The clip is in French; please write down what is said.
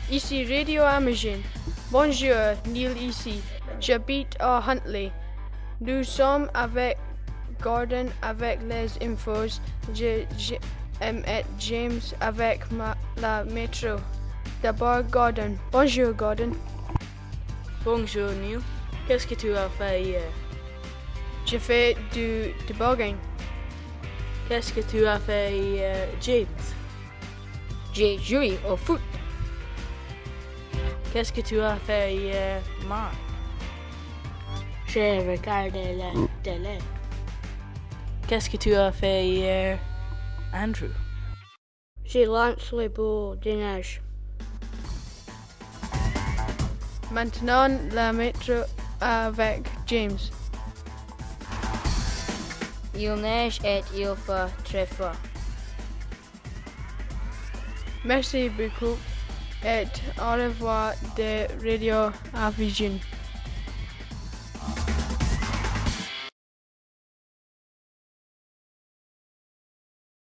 Ici Radio Imagine. Bonjour, Neil ici. J'habite à Huntley. Nous sommes avec Gordon avec les infos. Et James avec la métro. D'abord Gordon. Bonjour Gordon. Bonjour Neil. Qu'est-ce que tu as fait hier? J'ai fait du toboggan. Qu'est-ce que tu as fait hier, James? J'ai joué au foot. Qu'est-ce que tu as fait hier, Mark? J'ai regardé la télé. Qu'est-ce que tu as fait hier, Andrew? J'ai lancé les boules de neige. Maintenant, la métro avec James. Il neige et il fait très fort. Merci beaucoup et au revoir de Radio Vision.